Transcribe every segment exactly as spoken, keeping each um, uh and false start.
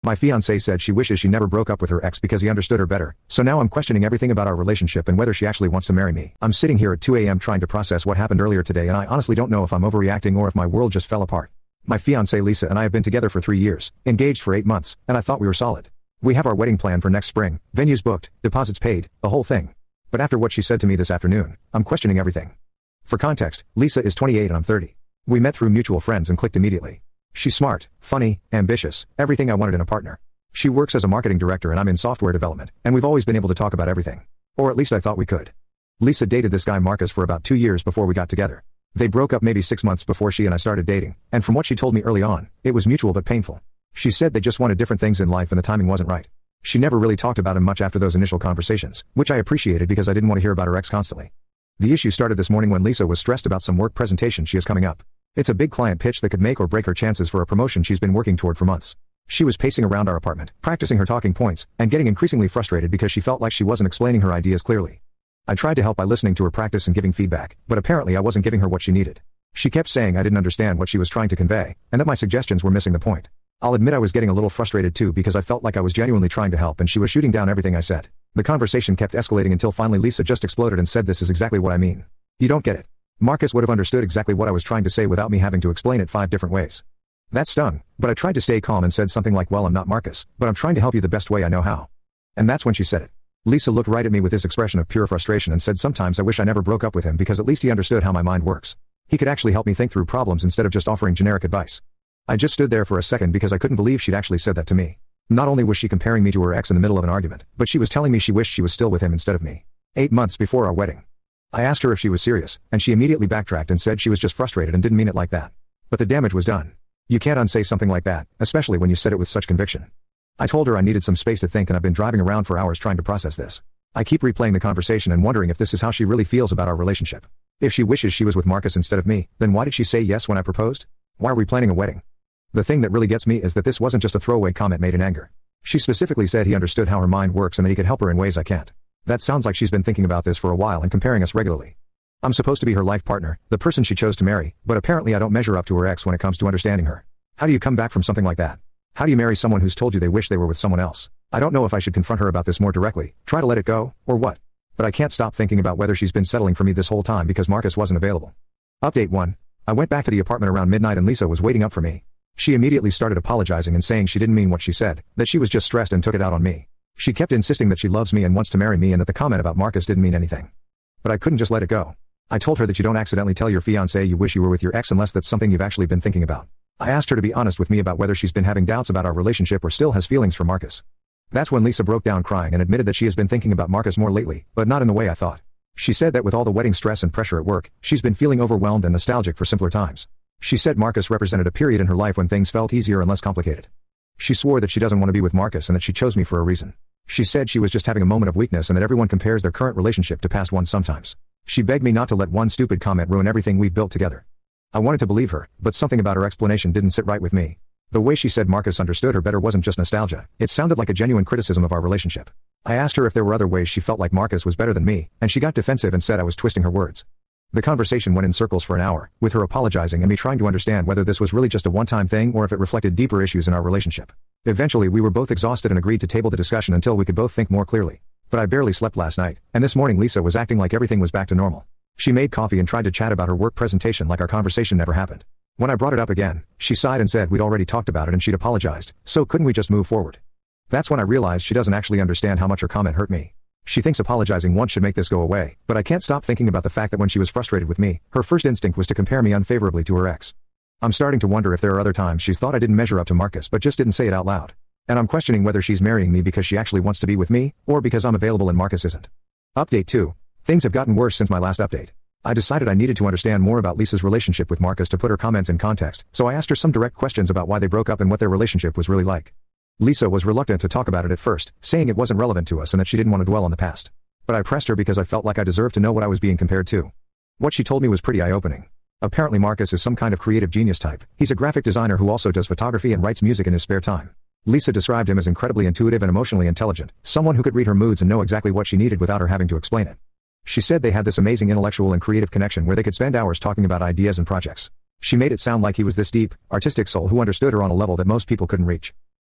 My fiancée said she wishes she never broke up with her ex because he understood her better, so now I'm questioning everything about our relationship and whether she actually wants to marry me. I'm sitting here at two a m trying to process what happened earlier today, and I honestly don't know if I'm overreacting or if my world just fell apart. My fiancée Lisa and I have been together for three years, engaged for eight months, and I thought we were solid. We have our wedding planned for next spring, venues booked, deposits paid, the whole thing. But after what she said to me this afternoon, I'm questioning everything. For context, Lisa is twenty-eight and I'm thirty. We met through mutual friends and clicked immediately. She's smart, funny, ambitious, everything I wanted in a partner. She works as a marketing director and I'm in software development, and we've always been able to talk about everything. Or at least I thought we could. Lisa dated this guy Marcus for about two years before we got together. They broke up maybe six months before she and I started dating, and from what she told me early on, it was mutual but painful. She said they just wanted different things in life and the timing wasn't right. She never really talked about him much after those initial conversations, which I appreciated because I didn't want to hear about her ex constantly. The issue started this morning when Lisa was stressed about some work presentation she has coming up. It's a big client pitch that could make or break her chances for a promotion she's been working toward for months. She was pacing around our apartment, practicing her talking points, and getting increasingly frustrated because she felt like she wasn't explaining her ideas clearly. I tried to help by listening to her practice and giving feedback, but apparently I wasn't giving her what she needed. She kept saying I didn't understand what she was trying to convey, and that my suggestions were missing the point. I'll admit I was getting a little frustrated too because I felt like I was genuinely trying to help and she was shooting down everything I said. The conversation kept escalating until finally Lisa just exploded and said, "This is exactly what I mean. You don't get it. Marcus would have understood exactly what I was trying to say without me having to explain it five different ways." That stung, but I tried to stay calm and said something like, "Well, I'm not Marcus, but I'm trying to help you the best way I know how." And that's when she said it. Lisa looked right at me with this expression of pure frustration and said, "Sometimes I wish I never broke up with him because at least he understood how my mind works. He could actually help me think through problems instead of just offering generic advice." I just stood there for a second because I couldn't believe she'd actually said that to me. Not only was she comparing me to her ex in the middle of an argument, but she was telling me she wished she was still with him instead of me. Eight months before our wedding. I asked her if she was serious, and she immediately backtracked and said she was just frustrated and didn't mean it like that. But the damage was done. You can't unsay something like that, especially when you said it with such conviction. I told her I needed some space to think and I've been driving around for hours trying to process this. I keep replaying the conversation and wondering if this is how she really feels about our relationship. If she wishes she was with Marcus instead of me, then why did she say yes when I proposed? Why are we planning a wedding? The thing that really gets me is that this wasn't just a throwaway comment made in anger. She specifically said he understood how her mind works and that he could help her in ways I can't. That sounds like she's been thinking about this for a while and comparing us regularly. I'm supposed to be her life partner, the person she chose to marry, but apparently I don't measure up to her ex when it comes to understanding her. How do you come back from something like that? How do you marry someone who's told you they wish they were with someone else? I don't know if I should confront her about this more directly, try to let it go, or what. But I can't stop thinking about whether she's been settling for me this whole time because Marcus wasn't available. Update one. I went back to the apartment around midnight and Lisa was waiting up for me. She immediately started apologizing and saying she didn't mean what she said, that she was just stressed and took it out on me. She kept insisting that she loves me and wants to marry me and that the comment about Marcus didn't mean anything. But I couldn't just let it go. I told her that you don't accidentally tell your fiancé you wish you were with your ex unless that's something you've actually been thinking about. I asked her to be honest with me about whether she's been having doubts about our relationship or still has feelings for Marcus. That's when Lisa broke down crying and admitted that she has been thinking about Marcus more lately, but not in the way I thought. She said that with all the wedding stress and pressure at work, she's been feeling overwhelmed and nostalgic for simpler times. She said Marcus represented a period in her life when things felt easier and less complicated. She swore that she doesn't want to be with Marcus and that she chose me for a reason. She said she was just having a moment of weakness and that everyone compares their current relationship to past ones sometimes. She begged me not to let one stupid comment ruin everything we've built together. I wanted to believe her, but something about her explanation didn't sit right with me. The way she said Marcus understood her better wasn't just nostalgia, it sounded like a genuine criticism of our relationship. I asked her if there were other ways she felt like Marcus was better than me, and she got defensive and said I was twisting her words. The conversation went in circles for an hour, with her apologizing and me trying to understand whether this was really just a one-time thing or if it reflected deeper issues in our relationship. Eventually we were both exhausted and agreed to table the discussion until we could both think more clearly. But I barely slept last night, and this morning Lisa was acting like everything was back to normal. She made coffee and tried to chat about her work presentation like our conversation never happened. When I brought it up again, she sighed and said we'd already talked about it and she'd apologized, so couldn't we just move forward? That's when I realized she doesn't actually understand how much her comment hurt me. She thinks apologizing once should make this go away, but I can't stop thinking about the fact that when she was frustrated with me, her first instinct was to compare me unfavorably to her ex. I'm starting to wonder if there are other times she's thought I didn't measure up to Marcus but just didn't say it out loud. And I'm questioning whether she's marrying me because she actually wants to be with me, or because I'm available and Marcus isn't. Update two. Things have gotten worse since my last update. I decided I needed to understand more about Lisa's relationship with Marcus to put her comments in context, so I asked her some direct questions about why they broke up and what their relationship was really like. Lisa was reluctant to talk about it at first, saying it wasn't relevant to us and that she didn't want to dwell on the past. But I pressed her because I felt like I deserved to know what I was being compared to. What she told me was pretty eye-opening. Apparently Marcus is some kind of creative genius type. He's a graphic designer who also does photography and writes music in his spare time. Lisa described him as incredibly intuitive and emotionally intelligent, someone who could read her moods and know exactly what she needed without her having to explain it. She said they had this amazing intellectual and creative connection where they could spend hours talking about ideas and projects. She made it sound like he was this deep, artistic soul who understood her on a level that most people couldn't reach.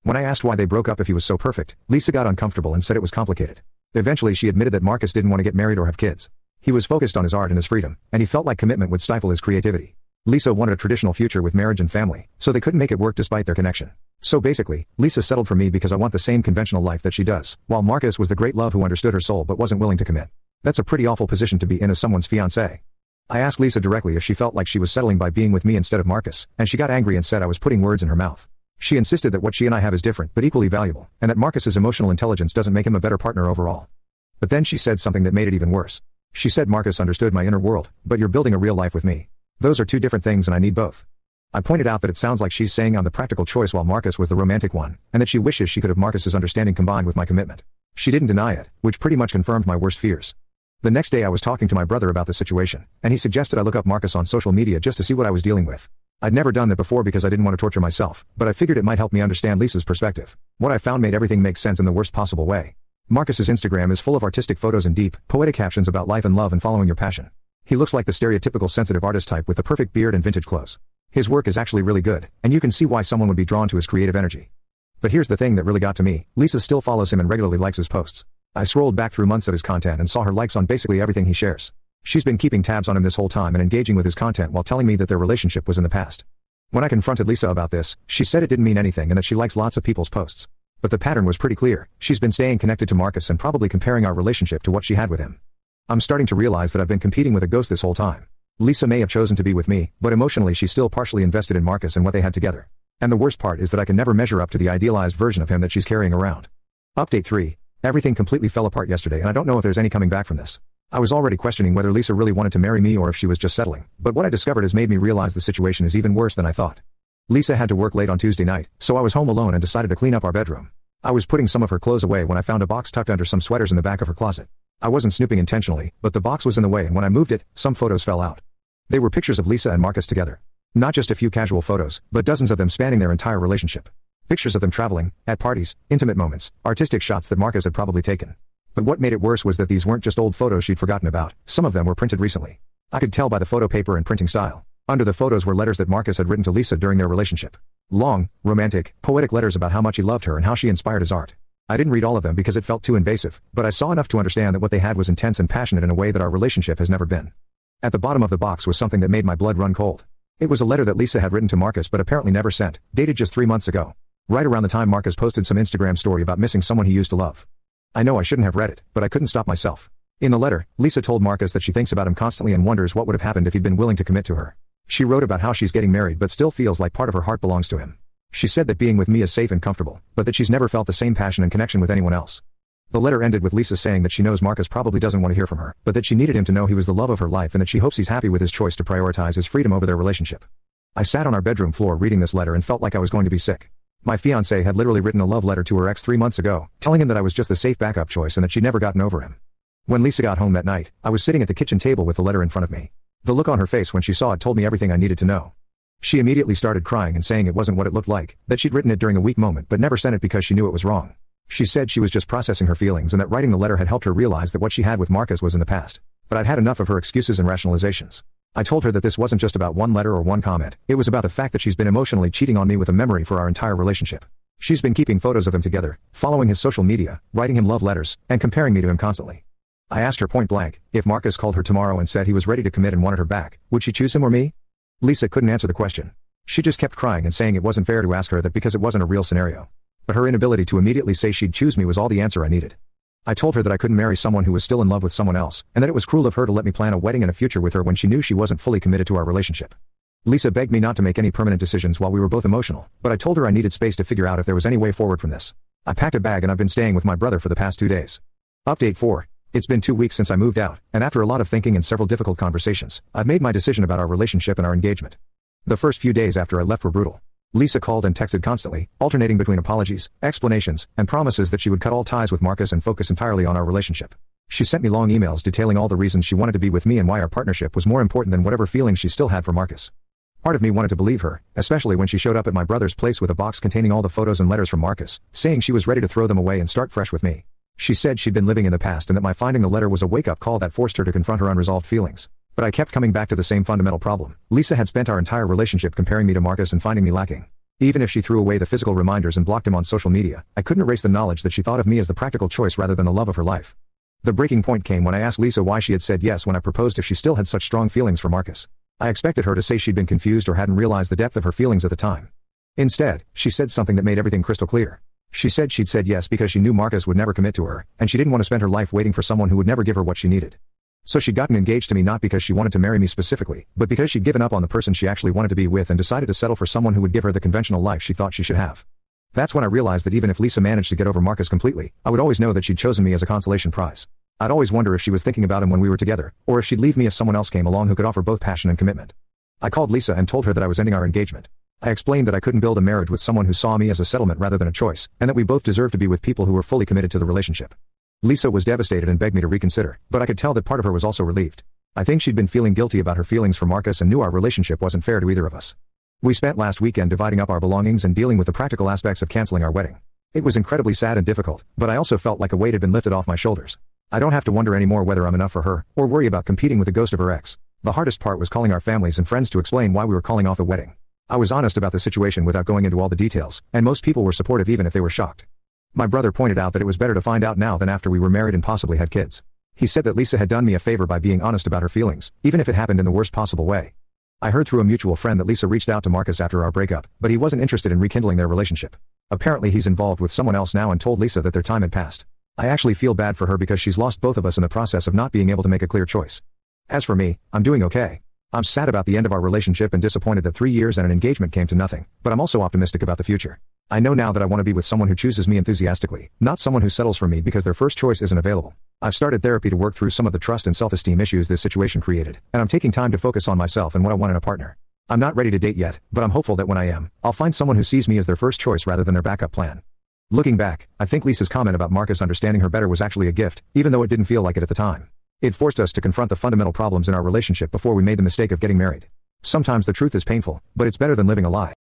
When I asked why they broke up if he was so perfect, Lisa got uncomfortable and said it was complicated. Eventually she admitted that Marcus didn't want to get married or have kids. He was focused on his art and his freedom, and he felt like commitment would stifle his creativity. Lisa wanted a traditional future with marriage and family, so they couldn't make it work despite their connection. So basically, Lisa settled for me because I want the same conventional life that she does, while Marcus was the great love who understood her soul but wasn't willing to commit. That's a pretty awful position to be in as someone's fiancé. I asked Lisa directly if she felt like she was settling by being with me instead of Marcus, and she got angry and said I was putting words in her mouth. She insisted that what she and I have is different but equally valuable, and that Marcus's emotional intelligence doesn't make him a better partner overall. But then she said something that made it even worse. She said Marcus understood my inner world, but you're building a real life with me. Those are two different things and I need both. I pointed out that it sounds like she's saying I'm the practical choice while Marcus was the romantic one, and that she wishes she could have Marcus's understanding combined with my commitment. She didn't deny it, which pretty much confirmed my worst fears. The next day I was talking to my brother about the situation, and he suggested I look up Marcus on social media just to see what I was dealing with. I'd never done that before because I didn't want to torture myself, but I figured it might help me understand Lisa's perspective. What I found made everything make sense in the worst possible way. Marcus's Instagram is full of artistic photos and deep, poetic captions about life and love and following your passion. He looks like the stereotypical sensitive artist type with the perfect beard and vintage clothes. His work is actually really good, and you can see why someone would be drawn to his creative energy. But here's the thing that really got to me, Lisa still follows him and regularly likes his posts. I scrolled back through months of his content and saw her likes on basically everything he shares. She's been keeping tabs on him this whole time and engaging with his content while telling me that their relationship was in the past. When I confronted Lisa about this, she said it didn't mean anything and that she likes lots of people's posts. But the pattern was pretty clear. She's been staying connected to Marcus and probably comparing our relationship to what she had with him. I'm starting to realize that I've been competing with a ghost this whole time. Lisa may have chosen to be with me, but emotionally she's still partially invested in Marcus and what they had together. And the worst part is that I can never measure up to the idealized version of him that she's carrying around. Update three. Everything completely fell apart yesterday and I don't know if there's any coming back from this. I was already questioning whether Lisa really wanted to marry me or if she was just settling, but what I discovered has made me realize the situation is even worse than I thought. Lisa had to work late on Tuesday night, so I was home alone and decided to clean up our bedroom. I was putting some of her clothes away when I found a box tucked under some sweaters in the back of her closet. I wasn't snooping intentionally, but the box was in the way and when I moved it, some photos fell out. They were pictures of Lisa and Marcus together. Not just a few casual photos, but dozens of them spanning their entire relationship. Pictures of them traveling, at parties, intimate moments, artistic shots that Marcus had probably taken. But what made it worse was that these weren't just old photos she'd forgotten about, some of them were printed recently. I could tell by the photo paper and printing style. Under the photos were letters that Marcus had written to Lisa during their relationship. Long, romantic, poetic letters about how much he loved her and how she inspired his art. I didn't read all of them because it felt too invasive, but I saw enough to understand that what they had was intense and passionate in a way that our relationship has never been. At the bottom of the box was something that made my blood run cold. It was a letter that Lisa had written to Marcus but apparently never sent, dated just three months ago. Right around the time Marcus posted some Instagram story about missing someone he used to love. I know I shouldn't have read it, but I couldn't stop myself. In the letter, Lisa told Marcus that she thinks about him constantly and wonders what would have happened if he'd been willing to commit to her. She wrote about how she's getting married but still feels like part of her heart belongs to him. She said that being with me is safe and comfortable, but that she's never felt the same passion and connection with anyone else. The letter ended with Lisa saying that she knows Marcus probably doesn't want to hear from her, but that she needed him to know he was the love of her life and that she hopes he's happy with his choice to prioritize his freedom over their relationship. I sat on our bedroom floor reading this letter and felt like I was going to be sick. My fiancé had literally written a love letter to her ex three months ago, telling him that I was just the safe backup choice and that she'd never gotten over him. When Lisa got home that night, I was sitting at the kitchen table with the letter in front of me. The look on her face when she saw it told me everything I needed to know. She immediately started crying and saying it wasn't what it looked like, that she'd written it during a weak moment but never sent it because she knew it was wrong. She said she was just processing her feelings and that writing the letter had helped her realize that what she had with Marcus was in the past. But I'd had enough of her excuses and rationalizations. I told her that this wasn't just about one letter or one comment, it was about the fact that she's been emotionally cheating on me with a memory for our entire relationship. She's been keeping photos of them together, following his social media, writing him love letters, and comparing me to him constantly. I asked her point blank, if Marcus called her tomorrow and said he was ready to commit and wanted her back, would she choose him or me? Lisa couldn't answer the question. She just kept crying and saying it wasn't fair to ask her that because it wasn't a real scenario. But her inability to immediately say she'd choose me was all the answer I needed. I told her that I couldn't marry someone who was still in love with someone else, and that it was cruel of her to let me plan a wedding and a future with her when she knew she wasn't fully committed to our relationship. Lisa begged me not to make any permanent decisions while we were both emotional, but I told her I needed space to figure out if there was any way forward from this. I packed a bag and I've been staying with my brother for the past two days. Update four. It's been two weeks since I moved out, and after a lot of thinking and several difficult conversations, I've made my decision about our relationship and our engagement. The first few days after I left were brutal. Lisa called and texted constantly, alternating between apologies, explanations, and promises that she would cut all ties with Marcus and focus entirely on our relationship. She sent me long emails detailing all the reasons she wanted to be with me and why our partnership was more important than whatever feelings she still had for Marcus. Part of me wanted to believe her, especially when she showed up at my brother's place with a box containing all the photos and letters from Marcus, saying she was ready to throw them away and start fresh with me. She said she'd been living in the past and that my finding the letter was a wake-up call that forced her to confront her unresolved feelings. But I kept coming back to the same fundamental problem. Lisa had spent our entire relationship comparing me to Marcus and finding me lacking. Even if she threw away the physical reminders and blocked him on social media, I couldn't erase the knowledge that she thought of me as the practical choice rather than the love of her life. The breaking point came when I asked Lisa why she had said yes when I proposed if she still had such strong feelings for Marcus. I expected her to say she'd been confused or hadn't realized the depth of her feelings at the time. Instead, she said something that made everything crystal clear. She said she'd said yes because she knew Marcus would never commit to her, and she didn't want to spend her life waiting for someone who would never give her what she needed. So she'd gotten engaged to me not because she wanted to marry me specifically, but because she'd given up on the person she actually wanted to be with and decided to settle for someone who would give her the conventional life she thought she should have. That's when I realized that even if Lisa managed to get over Marcus completely, I would always know that she'd chosen me as a consolation prize. I'd always wonder if she was thinking about him when we were together, or if she'd leave me if someone else came along who could offer both passion and commitment. I called Lisa and told her that I was ending our engagement. I explained that I couldn't build a marriage with someone who saw me as a settlement rather than a choice, and that we both deserved to be with people who were fully committed to the relationship. Lisa was devastated and begged me to reconsider, but I could tell that part of her was also relieved. I think she'd been feeling guilty about her feelings for Marcus and knew our relationship wasn't fair to either of us. We spent last weekend dividing up our belongings and dealing with the practical aspects of canceling our wedding. It was incredibly sad and difficult, but I also felt like a weight had been lifted off my shoulders. I don't have to wonder anymore whether I'm enough for her, or worry about competing with the ghost of her ex. The hardest part was calling our families and friends to explain why we were calling off the wedding. I was honest about the situation without going into all the details, and most people were supportive even if they were shocked. My brother pointed out that it was better to find out now than after we were married and possibly had kids. He said that Lisa had done me a favor by being honest about her feelings, even if it happened in the worst possible way. I heard through a mutual friend that Lisa reached out to Marcus after our breakup, but he wasn't interested in rekindling their relationship. Apparently he's involved with someone else now and told Lisa that their time had passed. I actually feel bad for her because she's lost both of us in the process of not being able to make a clear choice. As for me, I'm doing okay. I'm sad about the end of our relationship and disappointed that three years and an engagement came to nothing, but I'm also optimistic about the future. I know now that I want to be with someone who chooses me enthusiastically, not someone who settles for me because their first choice isn't available. I've started therapy to work through some of the trust and self-esteem issues this situation created, and I'm taking time to focus on myself and what I want in a partner. I'm not ready to date yet, but I'm hopeful that when I am, I'll find someone who sees me as their first choice rather than their backup plan. Looking back, I think Lisa's comment about Marcus understanding her better was actually a gift, even though it didn't feel like it at the time. It forced us to confront the fundamental problems in our relationship before we made the mistake of getting married. Sometimes the truth is painful, but it's better than living a lie.